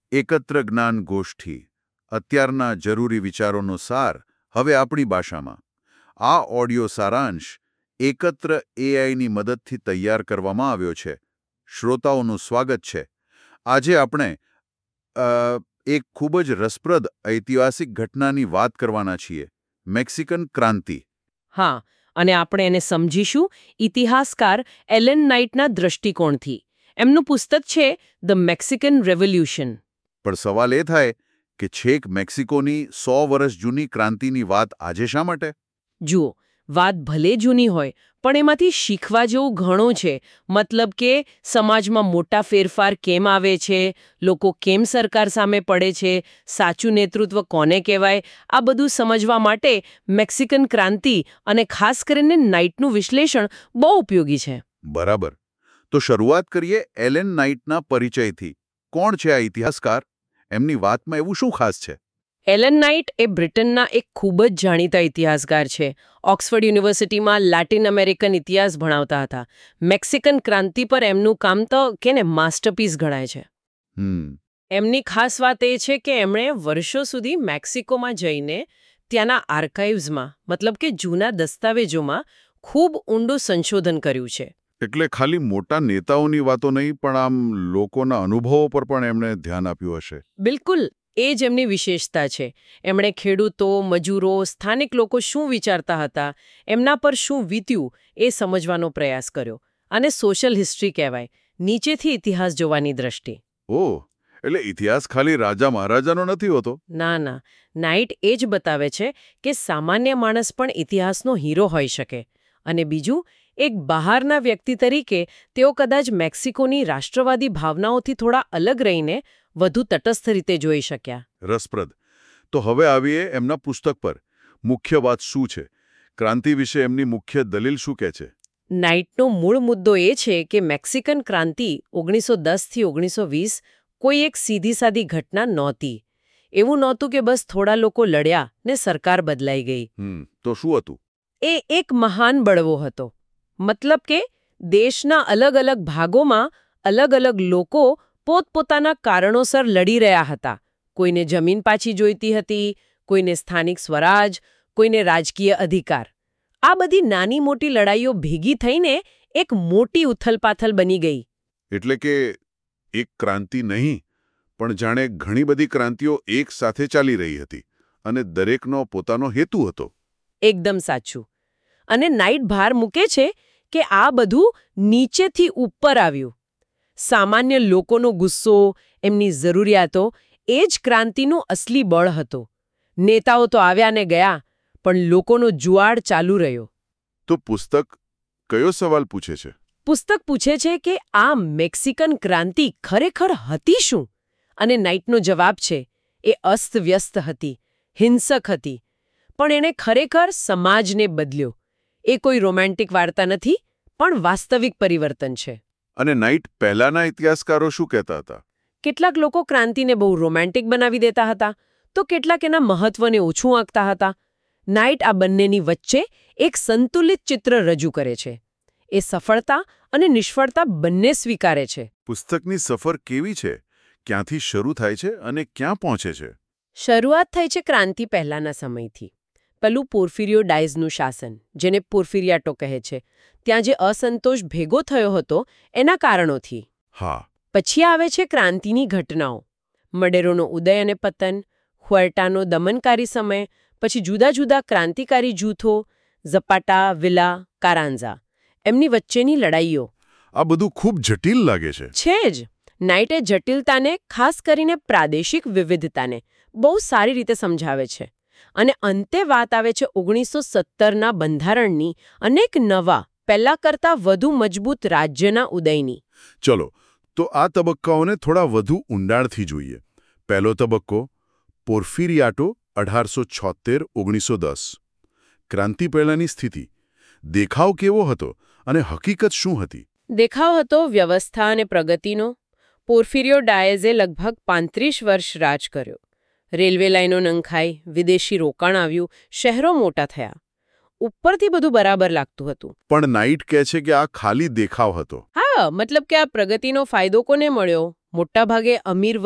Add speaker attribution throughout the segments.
Speaker 1: એકત્ર જ્ઞાન ગોષ્ઠી અત્યારના જરૂરી વિચારોનો સાર હવે આપણી ભાષામાં. આ ઓડિયો સારાંશ એકત્ર એઆઈની મદદથી તૈયાર કરવામાં આવ્યો છે. શ્રોતાઓનું સ્વાગત છે. આજે આપણે એક ખૂબ જ રસપ્રદ ઐતિહાસિક ઘટનાની વાત કરવાના છીએ, મેક્સિકન ક્રાંતિ.
Speaker 2: હા, અને આપણે એને સમજીશું ઇતિહાસકાર એલન નાઇટના દૃષ્ટિકોણથી. એમનું પુસ્તક છે ધ મેક્સિકન રેવોલ્યુશન.
Speaker 1: પણ સવાલ એ થાય કે છેક મેક્સિકોની 100 વર્ષ જૂની ક્રાંતિની વાત આજે શા માટે?
Speaker 2: જુઓ, વાત ભલે જૂની હોય પણ એમાંથી શીખવા જેવું ઘણું છે. મતલબ કે સમાજમાં મોટા ફેરફાર કેમ આવે છે, લોકો કેમ સરકાર સામે પડે છે, સાચું નેતૃત્વ કોને કહેવાય, આ બધું સમજવા માટે મેક્સિકન ક્રાંતિ અને ખાસ કરીને નાઇટનું વિશ્લેષણ બહુ ઉપયોગી છે.
Speaker 1: બરાબર. તો શરૂઆત કરીએ એલેન નાઇટના પરિચયથી. કોણ છે આ ઇતિહાસકાર? એમની વાતમાં એવું શું ખાસ છે?
Speaker 2: એલન નાઇટ એ બ્રિટનના એક ખૂબ જ જાણીતા ઇતિહાસકાર છે. ઓક્સફર્ડ યુનિવર્સિટીમાં લેટિન અમેરિકન ઇતિહાસ ભણાવતા હતા. મેક્સિકન ક્રાંતિ પર એમનું કામ તો કેને માસ્ટરપીસ ગણાય છે. એમની ખાસ વાત એ છે કે એમણે વર્ષો સુધી મેક્સિકોમાં જઈને ત્યાંના આર્કાઇવ્સમાં મતલબ કે જૂના દસ્તાવેજોમાં ખૂબ ઊંડું સંશોધન કર્યું છે.
Speaker 1: એટલે ખાલી મોટા નેતાઓની વાતો નહીં, પણ આમ લોકોના અનુભવો પર પણ એમણે ધ્યાન આપ્યું હશે.
Speaker 2: બિલકુલ, એ જ એમની વિશેષતા છે. એમણે ખેડૂતો, મજૂરો, સ્થાનિક લોકો શું વિચારતા હતા, એમના પર શું વીત્યું એ સમજવાનો પ્રયાસ કર્યો. અને સોશિયલ હિસ્ટ્રી કહેવાય, નીચેથી ઇતિહાસ જોવાની દ્રષ્ટિ.
Speaker 1: ઓહ, એટલે ઇતિહાસ ખાલી રાજા મહારાજાનો નથી હોતો?
Speaker 2: ના ના, નાઇટ એ જ બતાવે છે કે સામાન્ય માણસ પણ ઇતિહાસનો હીરો હોઈ શકે. અને બીજું, એક બહારના વ્યક્તિ તરીકે તેઓ કદાચ મેક્સિકોની રાષ્ટ્રવાદી ભાવનાઓથી થોડા અલગ રહીને વધુ તટસ્થ રીતે જોઈ શક્યા.
Speaker 1: રસપ્રદ. તો હવે આવીએ એમના પુસ્તક પર. મુખ્ય વાત શું છે? ક્રાંતિ વિશે એમની મુખ્ય દલીલ શું કહે છે?
Speaker 2: નાઇટનો મૂળ મુદ્દો એ છે કે મેક્સિકન ક્રાંતિ 1910થી 1920 કોઈ એક સીધી સાદી ઘટના નહોતી. એવું નહોતું કે બસ થોડા લોકો લડ્યા ને સરકાર બદલાઈ ગઈ.
Speaker 1: તો શું હતું?
Speaker 2: એ એક મહાન બળવો હતો. મતલબ કે દેશના અલગ અલગ ભાગોમાં અલગ અલગ લોકો પોતપોતાના કારણોસર લડી રહ્યા હતા. કોઈને જમીન પાછી જોઈતી હતી, કોઈને સ્થાનિક સ્વરાજ, કોઈને રાજકીય અધિકાર. આ બધી નાની મોટી લડાઈઓ ભેગી થઈને એક મોટી ઉથલપાથલ બની ગઈ.
Speaker 1: એટલે કે એક ક્રાંતિ નહીં, પણ જાણે ઘણી બધી ક્રાંતિઓ એક સાથે ચાલી રહી હતી અને દરેકનો પોતાનો હેતુ હતો.
Speaker 2: એકદમ સાચું. અને નાઇટ ભાર મૂકે છે કે આ બધું નીચેથી ઉપર આવ્યું. સામાન્ય લોકોનો ગુસ્સો, એમની જરૂરિયાતો એ જ ક્રાંતિનું અસલી બળ હતો. નેતાઓ તો આવ્યા ને ગયા, પણ લોકોનો જુવાળ ચાલુ રહ્યો.
Speaker 1: તો પુસ્તક કયો સવાલ પૂછે છે?
Speaker 2: પુસ્તક પૂછે છે કે આ મેક્સિકન ક્રાંતિ ખરેખર હતી શું? અને નાઇટનો જવાબ છે, એ અસ્તવ્યસ્ત હતી, હિંસક હતી, પણ એણે ખરેખર સમાજને બદલ્યો. એ કોઈ રોમેન્ટિક વાર્તા નથી, પણ વાસ્તવિક પરિવર્તન છે.
Speaker 1: અને નાઇટ પહેલાના ઇતિહાસકારો શું કહેતા હતા?
Speaker 2: કેટલાક લોકો ક્રાંતિને બહુ રોમેન્ટિક બનાવી દેતા હતા, તો કેટલાક એના મહત્વને ઓછું આંકતા હતા. નાઇટ આ બંનેની વચ્ચે એક સંતુલિત ચિત્ર રજૂ કરે છે. એ સફળતા અને નિષ્ફળતા બંને સ્વીકારે છે.
Speaker 1: પુસ્તકની સફર કેવી છે? ક્યાંથી શરૂ થાય છે અને ક્યાં પહોંચે છે?
Speaker 2: શરૂઆત થઈ છે ક્રાંતિ પહેલાના સમયથી. પેલું પોર્ફિરિયો ડાયઝનું શાસન, જેને પોર્ફિરિયાટો કહે છે, ત્યાં જે અસંતોષ ભેગો થયો હતો એના કારણોથી.
Speaker 1: હા.
Speaker 2: પછી આવે છે ક્રાંતિની ઘટનાઓ. મડેરોનો ઉદય અને પતન, હુએર્ટાનો દમનકારી સમય, પછી જુદા જુદા ક્રાંતિકારી જૂથો, ઝપાટા, વિલા, કારાન્ઝા, એમની વચ્ચેની લડાઈઓ.
Speaker 1: આ બધું ખૂબ જટિલ લાગે છે.
Speaker 2: છે જ. નાઇટે જટિલતાને, ખાસ કરીને પ્રાદેશિક વિવિધતાને, બહુ સારી રીતે સમજાવે છે. અને અંતે વાત આવે છે 1917ના બંધારણની અને એક નવા, પહેલા કરતાં વધુ મજબૂત રાજ્યના ઉદયની.
Speaker 1: ચલો, તો આ તબક્કાઓને થોડા વધુ ઊંડાણથી જોઈએ. પહેલો તબક્કો, પોર્ફિરિયાટો 1876-1910. ક્રાંતિ પહેલાંની સ્થિતિ. દેખાવ કેવો હતો અને હકીકત શું હતી?
Speaker 2: દેખાવ હતો વ્યવસ્થા અને પ્રગતિનો. પોર્ફિરિયો ડાયઝે લગભગ 35 વર્ષ રાજ કર્યો. રેલવે લાઈનો નંખાઈ, વિદેશી રોકાણ આવ્યું, શહેરો મોટા થયા. ઉપરથી બધું બરાબર લાગતું હતું.
Speaker 1: પણ નાઇટ કહે છે કે આ ખાલી દેખાવ હતો.
Speaker 2: હા, મતલબ કે આ પ્રગતિનો ફાયદો કોને મળ્યો? મોટાભાગે અમીર વર્ગ,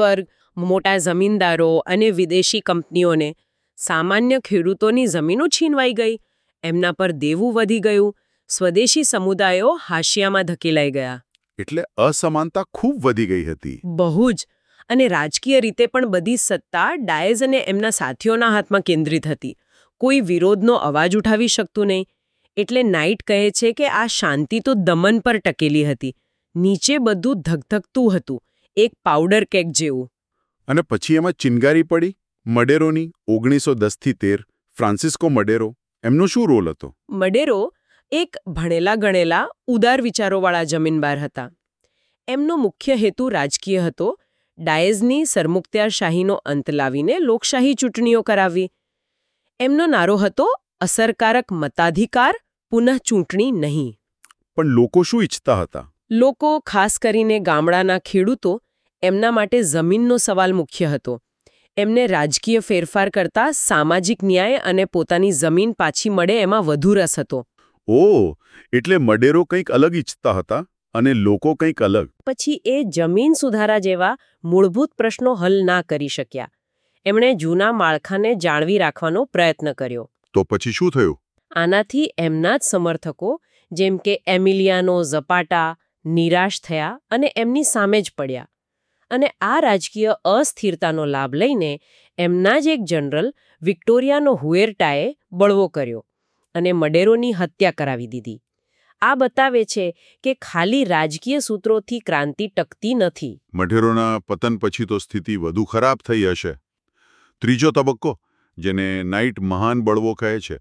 Speaker 2: મોટા જમીનદારો અને વિદેશી કંપનીઓને સામાન્ય ખેડૂતોની જમીનો છીનવાઈ ગઈ, એમના પર દેવું વધી ગયું, સ્વદેશી સમુદાયો હાશિયામાં ધકેલાઈ ગયા.
Speaker 1: એટલે અસમાનતા ખૂબ વધી ગઈ હતી.
Speaker 2: બહુ જ. અને રાજકીય રીતે પણ બધી સત્તા ડાયઝ અને એમના સાથીઓના હાથમાં કેન્દ્રિત હતી. કોઈ વિરોધનો અવાજ ઉઠાવી શકતું નહીં. એટલે નાઇટ કહે છે કે આ શાંતિ તો દમન પર ટકેલી હતી. નીચે બધું ધગધગતું હતું, એક પાવડર કેક જેવું.
Speaker 1: અને પછી એમાં ચિનગારી પડી મડેરોની 1910-13. ફ્રાન્સિસ્કો મડેરો, એમનો શું રોલ હતો?
Speaker 2: મડેરો એક ભણેલા ગણેલા ઉદાર વિચારોવાળા જમીનદાર હતા. એમનો મુખ્ય હેતુ રાજકીય હતો. ડાયઝની સરમુખત્યારશાહીનો અંત લાવીને લોકશાહી ચૂંટણીઓ કરાવવી. એમનો નારો હતો અસરકારક મતાધિકાર, પુનઃ ચૂંટણી નહીં.
Speaker 1: પણ લોકો શું ઈચ્છતા હતા?
Speaker 2: લોકો, ખાસ કરીને ગામડાના ખેડૂતો, એમના માટે જમીનનો સવાલ મુખ્ય હતો. એમને રાજકીય ફેરફાર કરતાં સામાજિક ન્યાય અને પોતાની જમીન પાછી મળે એમાં વધુ રસ હતો.
Speaker 1: ઓહ, એટલે મડેરો કંઈક અલગ ઈચ્છતા હતા અને લોકો કંઈક અલગ.
Speaker 2: પછી એ જમીન સુધારા જેવા મૂળભૂત પ્રશ્નો હલ ના કરી શક્યા. એમણે જૂના માળખાને જાળવી રાખવાનો પ્રયત્ન કર્યો.
Speaker 1: તો પછી શું થયું?
Speaker 2: આનાથી એમના જ સમર્થકો, જેમ કે એમિલિયાનો ઝપાટા, નિરાશ થયા અને એમની સામે જ પડ્યા. અને આ રાજકીય અસ્થિરતાનો લાભ લઈને એમના જ એક જનરલ વિક્ટોરિયાનો હુએર્ટાએ બળવો કર્યો અને મડેરોની હત્યા કરાવી દીધી. આ બતાવે છે કે ખાલી રાજકીય સૂત્રોથી ક્રાંતિ ટકતી નથી.
Speaker 1: મડેરોના પતન પછી તો સ્થિતિ વધુ ખરાબ થઈ હશે. ત્રીજો તબક્કો, જેને નાઇટ મહાન બળવો કહે છે,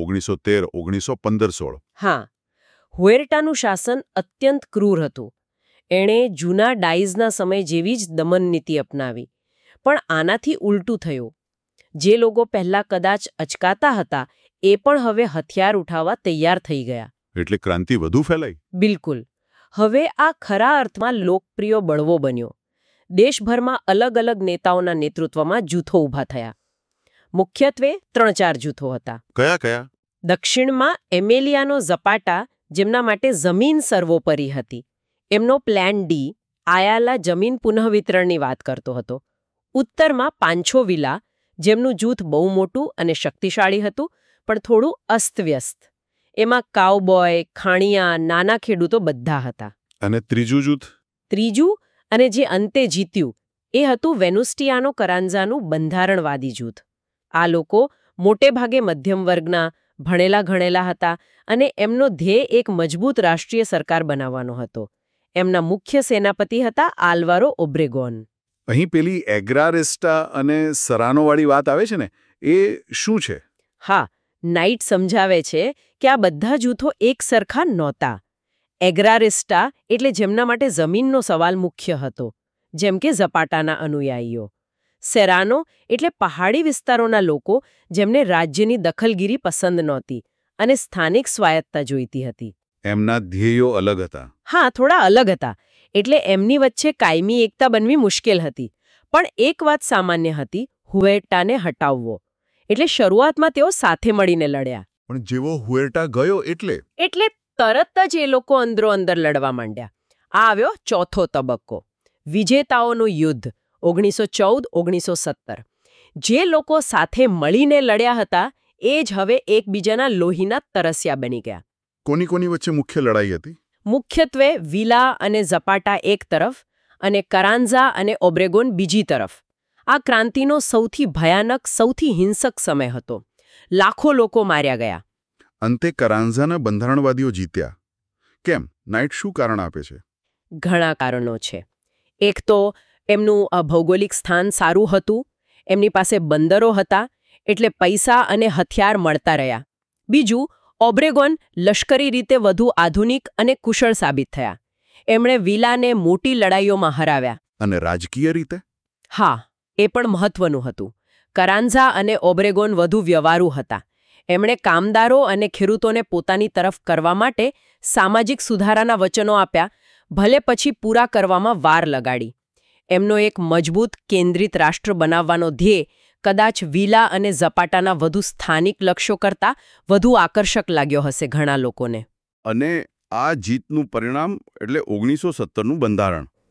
Speaker 1: 1913-1915-16.
Speaker 2: હા, હુએર્ટાનું શાસન અત્યંત ક્રૂર હતું. એણે જૂના ડાઇઝના સમય જેવી જ દમન નીતિ અપનાવી. પણ આનાથી ઉલટું થયું. જે લોકો પહેલાં કદાચ અચકાતા હતા એ પણ હવે હથિયાર ઉઠાવવા તૈયાર થઈ ગયા.
Speaker 1: એટલે ક્રાંતિ વધુ ફેલાઈ.
Speaker 2: બિલકુલ. હવે આ ખરા અર્થમાં લોકપ્રિય બળવો બન્યો. દેશભરમાં અલગ અલગ નેતાઓના નેતૃત્વમાં જૂથો ઊભા થયા. મુખ્યત્વે 3-4 જૂથો હતા.
Speaker 1: કયા કયા?
Speaker 2: દક્ષિણમાં એમિલિયાનો ઝપાટા, જેમના માટે જમીન સર્વોપરી હતી. એમનો પ્લાન ડી આયાલા જમીન પુનઃવિતરણની વાત કરતો હતો. ઉત્તરમાં પાંચો વિલા, જેમનું જૂથ બહુ મોટું અને શક્તિશાળી હતું, પણ થોડું અસ્તવ્યસ્ત. એમાં કાઉબોય, ખાણિયા, નાના ખેડૂતો બધા હતા.
Speaker 1: અને ત્રીજું જૂથ?
Speaker 2: ત્રીજું, અને જે અંતે જીત્યું, એ હતું વેનુસ્ટિયાનો કરાન્ઝાનું બંધારણવાદી જૂથ. આ લોકો મોટે ભાગે મધ્યમ વર્ગના, ભણેલા ગણેલા હતા અને એમનો ધ્યેય એક મજબૂત રાષ્ટ્રીય સરકાર બનાવવાનો હતો. એમના મુખ્ય સેનાપતિ હતા આલ્વારો ઓબ્રેગોન.
Speaker 1: અહીં પેલી એગ્રારિસ્ટા અને સરાનોવાળી વાત આવે છે ને, એ શું છે?
Speaker 2: હા, નાઇટ સમજાવે છે કે આ બધા જૂથો એક સરખા નહોતા. એગ્રારિસ્ટા એટલે જેમના માટે જમીનનો સવાલ મુખ્ય હતો, જેમ કે ઝપાટાના અનુયાયીઓ. સેરાનો એટલે પહાડી વિસ્તારોના લોકો, જેમને રાજ્યની દખલગીરી પસંદ નહોતી અને સ્થાનિક સ્વાયત્તા જોઈતી હતી.
Speaker 1: એમના ધ્યેયો અલગ હતા.
Speaker 2: હા, થોડા અલગ હતા. એટલે એમની વચ્ચે કાયમી એકતા બનવી મુશ્કેલ હતી. પણ એક વાત સામાન્ય હતી, હુએર્ટાને હટાવવો. એટલે શરૂઆતમાં તેઓ સાથે મળીને લડ્યા.
Speaker 1: પણ જેવો હુએર્ટા ગયો એટલે
Speaker 2: તરત જ એ લોકો અંદરો અંદર લડવા માંડ્યા. આ આવ્યો ચોથો તબક્કો, વિજેતાઓનું યુદ્ધ, 1914-1917. જે લોકો સાથે મળીને લડ્યા હતા એ જ હવે એકબીજાના લોહીના તરસ્યા બની ગયા.
Speaker 1: કોની કોની વચ્ચે મુખ્ય લડાઈ હતી?
Speaker 2: મુખ્યત્વે વિલા અને ઝપાટા એક તરફ અને કરાન્ઝા અને ઓબ્રેગોન બીજી તરફ. આ ક્રાંતિનો સૌથી ભયાનક, સૌથી હિંસક સમય હતો. લાખો લોકો માર્યા ગયા.
Speaker 1: અંતે કરાન્ઝાના બંધારણવાદીઓ જીત્યા. કેમ? નાઇટ શું કારણ આપે છે?
Speaker 2: ઘણા કારણો છે. એક તો એમનું ભૌગોલિક સ્થાન સારું હતું. એમની પાસે બંદરો હતા, એટલે પૈસા અને હથિયાર મળતા રહ્યા. બીજું, ઓબ્રેગોન લશ્કરી રીતે વધુ આધુનિક અને કુશળ સાબિત થયા. એમણે વિલાને મોટી લડાઈઓમાં હરાવ્યા.
Speaker 1: અને રાજકીય રીતે?
Speaker 2: હા, એ પણ મહત્વનું હતું. કરાન્ઝા અને ઓબ્રેગોન વધુ વ્યવહારુ હતા. એમણે કામદારો અને ખેડૂતોને પોતાની તરફ કરવા માટે સામાજિક સુધારાના વચનો આપ્યા, ભલે પછી પૂરા કરવામાં વાર લગાડી. એમનો એક મજબૂત કેન્દ્રિત રાષ્ટ્ર બનાવવાનો ધ્યેય કદાચ વિલા અને ઝપાટાના વધુ સ્થાનિક લક્ષ્યો કરતાં વધુ આકર્ષક લાગ્યો હશે ઘણા લોકોને.
Speaker 1: અને આ જીતનું પરિણામ એટલે 1917નું બંધારણ.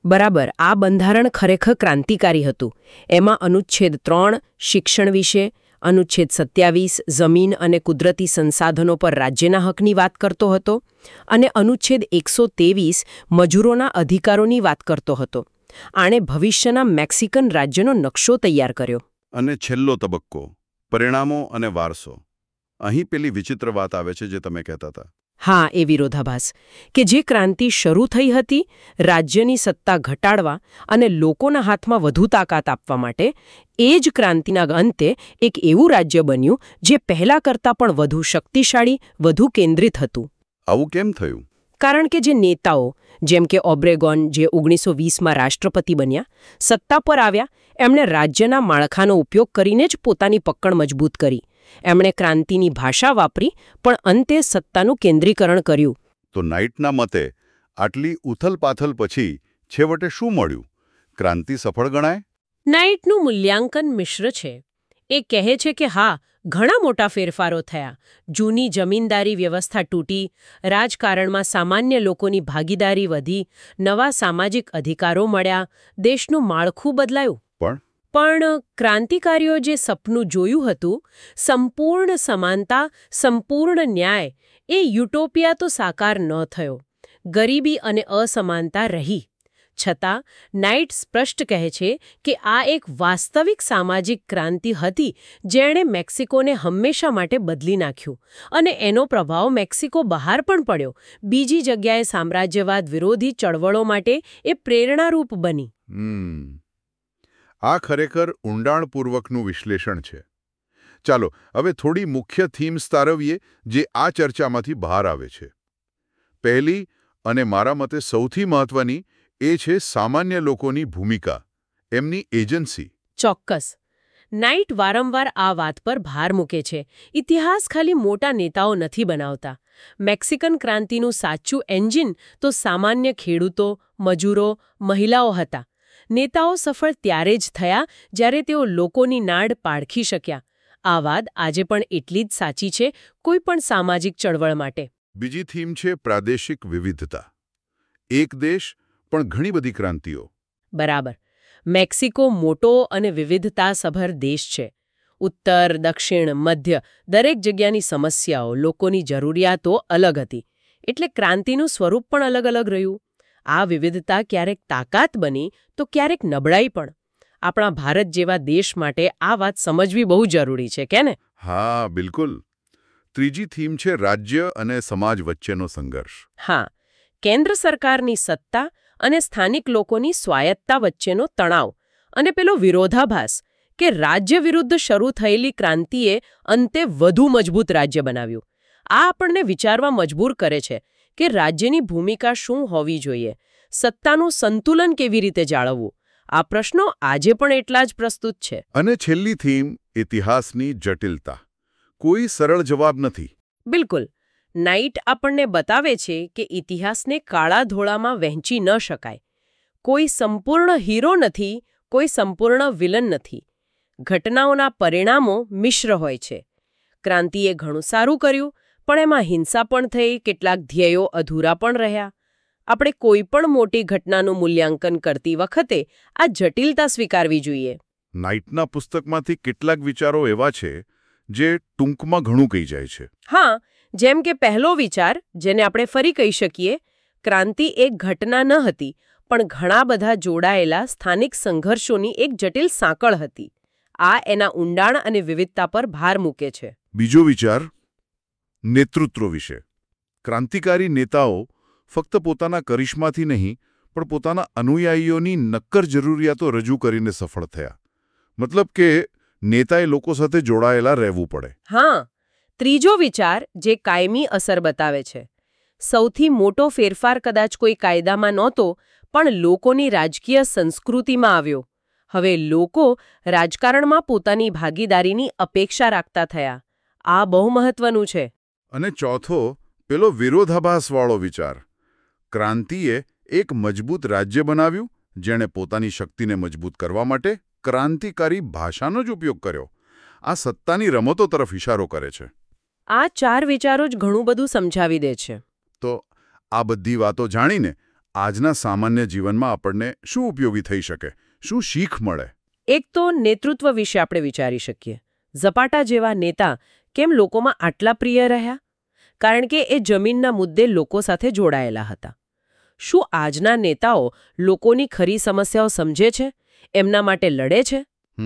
Speaker 2: બરાબર. આ બંધારણ ખરેખર ક્રાંતિકારી હતું. એમાં અનુચ્છેદ 3 શિક્ષણ વિશે, અનુચ્છેદ 27 જમીન અને કુદરતી સંસાધનો પર રાજ્યના હકની વાત કરતો હતો અને અનુચ્છેદ 123 મજૂરોના અધિકારોની વાત કરતો હતો. આણે ભવિષ્યના મેક્સિકન રાજ્યનો નકશો તૈયાર કર્યો.
Speaker 1: અને છેલ્લો તબક્કો પરિણામો અને વારસો. અહીં પેલી વિચિત્ર વાત આવે છે જે તમે કહેતા હતા.
Speaker 2: હા, એ વિરોધાભાસ કે જે ક્રાંતિ શરૂ થઈ હતી રાજ્યની સત્તા ઘટાડવા અને લોકોના હાથમાં વધુ તાકાત આપવા માટે, એ જ ક્રાંતિના અંતે એક એવું રાજ્ય બન્યું જે પહેલા કરતાં પણ વધુ શક્તિશાળી, વધુ કેન્દ્રિત હતું.
Speaker 1: આવું કેમ થયું?
Speaker 2: કારણ કે જે નેતાઓ જેમ કે ઓબ્રેગોન, જે 1920માં રાષ્ટ્રપતિ બન્યા, સત્તા પર આવ્યા, એમણે રાજ્યના માળખાનો ઉપયોગ કરીને જ પોતાની પકડ મજબૂત કરી. એમણે ક્રાંતિની ભાષા વાપરી પણ અંતે સત્તાનું કેન્દ્રીકરણ કર્યું.
Speaker 1: તો નાઇટના મતે આટલી ઉથલપાથલ પછી છેવટે શું મળ્યું? ક્રાંતિ સફળ ગણાય?
Speaker 2: નાઇટનું મૂલ્યાંકન મિશ્ર છે. એ કહે છે કે હા, ઘણા મોટા ફેરફારો થયા. જૂની જમીનદારી વ્યવસ્થા તૂટી, રાજકારણમાં સામાન્ય લોકોની ભાગીદારી વધી, નવા સામાજિક અધિકારો મળ્યા, દેશનું માળખું બદલાયું. પણ ક્રાંતિકારીઓ જે સપનું જોયું હતું, સંપૂર્ણ સમાનતા, સંપૂર્ણ ન્યાય, એ યુટોપિયા તો સાકાર ન થયો. ગરીબી અને અસમાનતા રહી. છતાં નાઇટ સ્પષ્ટ કહે છે કે આ એક વાસ્તવિક સામાજિક ક્રાંતિ હતી જેણે મેક્સિકોને હંમેશા માટે બદલી નાખ્યું. અને એનો પ્રભાવ મેક્સિકો બહાર પણ પડ્યો. બીજી જગ્યાએ સામ્રાજ્યવાદ વિરોધી ચળવળો માટે એ પ્રેરણારૂપ બની.
Speaker 1: આ ખરેખર ઊંડાણપૂર્વકનું વિશ્લેષણ છે. ચાલો હવે થોડી મુખ્ય થીમ્સ તારવીએ જે આ ચર્ચામાંથી બહાર આવે છે. પહેલી અને મારા મતે સૌથી મહત્વની એ છે સામાન્ય લોકોની ભૂમિકા, એમની એજન્સી.
Speaker 2: ચોક્કસ. નાઇટ વારંવાર આ વાત પર ભાર મૂકે છે. ઇતિહાસ ખાલી મોટા નેતાઓ નથી બનાવતા. મેક્સિકન ક્રાંતિનું સાચું એન્જિન તો સામાન્ય ખેડૂતો, મજૂરો, મહિલાઓ હતા. નેતાઓ સફળ ત્યારે જ થયા જ્યારે તેઓ લોકોની નાડ પારખી શક્યા. આ વાત આજે પણ એટલી જ સાચી છે કોઈ પણ સામાજિક ચળવળ માટે.
Speaker 1: બીજી થીમ છે પ્રાદેશિક વિવિધતા. એક દેશ પણ ઘણી બધી ક્રાંતિઓ.
Speaker 2: બરાબર. મેક્સિકો મોટો અને વિવિધતાસભર દેશ છે. ઉત્તર, દક્ષિણ, મધ્ય દરેક જગ્યાની સમસ્યાઓ, લોકોની જરૂરિયાતો અલગ હતી. એટલે ક્રાંતિનું સ્વરૂપ પણ અલગ અલગ રહ્યું. આ વિવિધતા ક્યારેક તાકાત બની તો ક્યારેક નબળાઈ પણ. આપણા ભારત જેવા દેશ માટે આ વાત સમજવી બહુ જરૂરી છે, કે ને?
Speaker 1: હા, બિલકુલ. ત્રીજી થીમ છે રાજ્ય અને સમાજ વચ્ચેનો સંઘર્ષ.
Speaker 2: હા, કેન્દ્ર સરકારની સત્તા અને સ્થાનિક લોકોની સ્વાયત્તા વચ્ચેનો તણાવ અને પેલો વિરોધાભાસ કે રાજ્ય વિરુદ્ધ શરૂ થયેલી ક્રાંતિએ અંતે વધુ મજબૂત રાજ્ય બનાવ્યું. આ આપણને વિચારવા મજબૂર કરે છે કે રાજ્યની ભૂમિકા શું હોવી જોઈએ, સત્તાનું સંતુલન કેવી રીતે જાળવવું. આ પ્રશ્નો આજે પણ એટલા જ પ્રસ્તુત છે.
Speaker 1: અને છેલ્લી થીમ ઇતિહાસની જટિલતા. કોઈ સરળ જવાબ નથી.
Speaker 2: બિલકુલ. નાઇટ આપણને બતાવે છે કે ઇતિહાસને કાળા ધોળામાં વહેંચી ન શકાય. કોઈ સંપૂર્ણ હીરો નથી, કોઈ સંપૂર્ણ વિલન નથી. ઘટનાઓના પરિણામો મિશ્ર હોય છે. ક્રાંતિએ ઘણું સારું કર્યું, પણ એમાં હિંસા પણ થઈ, કેટલાક ધ્યેયો અધૂરા પણ રહ્યા. આપણે કોઈ પણ મોટી ઘટનાનું મૂલ્યાંકન કરતી વખતે આ જટિલતા સ્વીકારવી જોઈએ.
Speaker 1: નાઇટના પુસ્તકમાંથી કેટલાક વિચારો એવા છે જે ટૂંકમાં ઘણું કહી જાય છે.
Speaker 2: હા, જેમ કે પહેલો વિચાર, જેને આપણે ફરી કહી શકીએ, ક્રાંતિ એક ઘટના ન હતી, પણ ઘણા બધા જોડાયેલા સ્થાનિક સંઘર્ષોની એક જટિલ સાંકળ હતી. આ એના ઊંડાણ અને વિવિધતા પર ભાર મૂકે છે.
Speaker 1: બીજો વિચાર નેતૃત્વ વિશે. ક્રાંતિકારી નેતાઓ ફક્ત પોતાના કરિશ્માથી નહીં, પણ પોતાના અનુયાયીઓની નક્કર જરૂરિયાતો રજૂ કરીને સફળ થયા. મતલબ કે નેતાએ લોકો સાથે જોડાયેલા રહેવું પડે.
Speaker 2: હા. ત્રીજો વિચાર જે કાયમી અસર બતાવે છે. સૌથી મોટો ફેરફાર કદાચ કોઈ કાયદામાં નહોતો, પણ લોકોની રાજકીય સંસ્કૃતિમાં આવ્યો. હવે લોકો રાજકારણમાં પોતાની ભાગીદારીની અપેક્ષા રાખતા થયા. આ બહુ મહત્વનું છે.
Speaker 1: અને ચોથો, પેલો વિરોધાભાસવાળો વિચાર. ક્રાંતિએ એક મજબૂત રાજ્ય બનાવ્યું, જેણે પોતાની શક્તિને મજબૂત કરવા માટે ક્રાંતિકારી ભાષાનો જ ઉપયોગ કર્યો. આ સત્તાની રમતો તરફ ઇશારો કરે છે.
Speaker 2: આ ચાર વિચારો જ ઘણું બધું સમજાવી દે છે.
Speaker 1: તો આ બધી વાતો જાણીને આજના સામાન્ય જીવનમાં આપણને શું ઉપયોગી થઈ શકે, શું શીખ મળે?
Speaker 2: એક તો નેતૃત્વ વિશે આપણે વિચારી શકીએ. ઝપાટા જેવા નેતા કેમ લોકોમાં આટલા પ્રિય રહ્યા? કારણ કે એ જમીનના મુદ્દે લોકો સાથે જોડાયેલા હતા. શું આજના નેતાઓ લોકોની ખરી સમસ્યાઓ સમજે છે, એમના માટે લડે છે?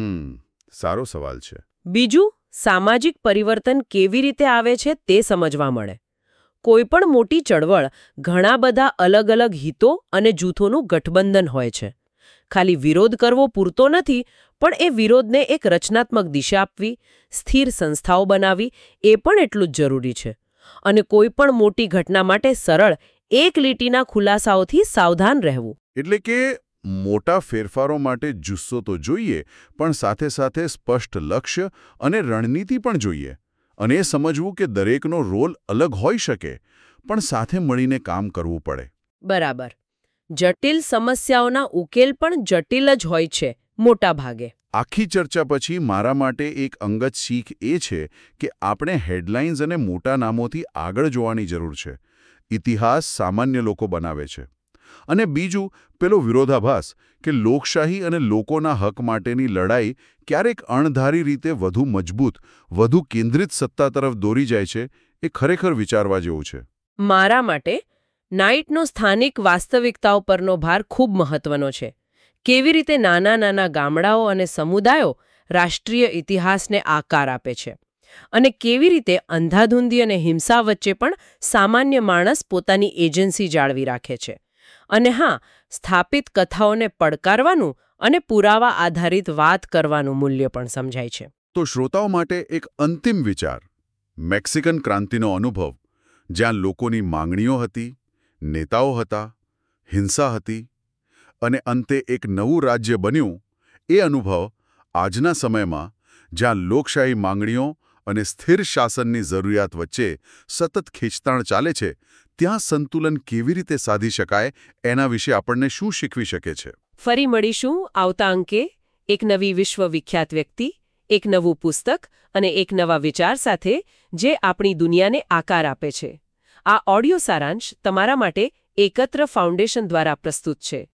Speaker 1: સારો સવાલ છે.
Speaker 2: બીજું, સામાજિક પરિવર્તન કેવી રીતે આવે છે તે સમજવા મળે. કોઈપણ મોટી ચળવળ ઘણા બધા અલગ અલગ હિતો અને જૂથોનું ગઠબંધન હોય છે. ખાલી વિરોધ કરવો પૂરતો નથી, પણ એ વિરોધને એક રચનાત્મક દિશા આપવી, સ્થિર સંસ્થાઓ બનાવવી એ પણ એટલું જ જરૂરી છે. અને કોઈપણ મોટી ઘટના માટે સરળ એક લીટીના ખુલાસાઓથી સાવધાન રહેવું.
Speaker 1: એટલે કે મોટા ફેરફારો માટે જુસ્સો તો જોઈએ, પણ સાથે સાથે સ્પષ્ટ લક્ષ્ય અને રણનીતિ પણ જોઈએ. અને એ સમજવું કે દરેકનો રોલ અલગ હોઈ શકે, પણ સાથે મળીને કામ કરવું પડે.
Speaker 2: બરાબર. જટિલ સમસ્યાઓના ઉકેલ પણ જટિલ જ હોય છે, મોટા ભાગે.
Speaker 1: આખી ચર્ચા પછી મારા માટે એક અંગત શીખ એ છે કે આપણે હેડલાઇન્સ અને મોટા નામોથી આગળ જોવાની જરૂર છે. ઇતિહાસ સામાન્ય લોકો બનાવે છે. અને બીજું, પેલો વિરોધાભાસ કે લોકશાહી અને લોકોના હક માટેની લડાઈ ક્યારેક અણધારી રીતે વધુ મજબૂત, વધુ કેન્દ્રિત સત્તા તરફ દોરી જાય છે, એ ખરેખર વિચારવા જેવું છે.
Speaker 2: મારા માટે નાઇટનો સ્થાનિક વાસ્તવિકતાઓ પરનો ભાર ખૂબ મહત્વનો છે. કેવી રીતે નાના નાના ગામડાઓ અને સમુદાયો રાષ્ટ્રીય ઇતિહાસને આકાર આપે છે, અને કેવી રીતે અંધાધૂંધી અને હિંસા વચ્ચે પણ સામાન્ય માણસ પોતાની એજન્સી જાળવી રાખે છે. અને હા, સ્થાપિત કથાઓને પડકારવાનું અને પુરાવા આધારિત વાત કરવાનું મૂલ્ય પણ સમજાય છે.
Speaker 1: તો શ્રોતાઓ માટે એક અંતિમ વિચાર. મેક્સિકન ક્રાંતિનો અનુભવ, જ્યાં લોકોની માંગણીઓ હતી, નેતાઓ હતા, હિંસા હતી, અને અંતે એક નવું રાજ્ય બન્યું, એ અનુભવ આજના સમયમાં, જ્યાં લોકશાહી માંગણીઓ અને સ્થિર શાસનની જરૂરિયાત વચ્ચે સતત ખેંચતાણ ચાલે છે, ત્યાં સંતુલન કેવી રીતે સાધી શકાય, એના વિશે આપણને શું શીખવી શકે છે?
Speaker 2: ફરી મળીશું આવતા અંકે એક નવી વિશ્વવિખ્યાત વ્યક્તિ, એક નવું પુસ્તક અને એક નવા વિચાર સાથે, જે આપણી દુનિયાને આકાર આપે છે. આ ઓડિયો સારાંશ તમારા માટે એકત્ર ફાઉન્ડેશન દ્વારા પ્રસ્તુત છે.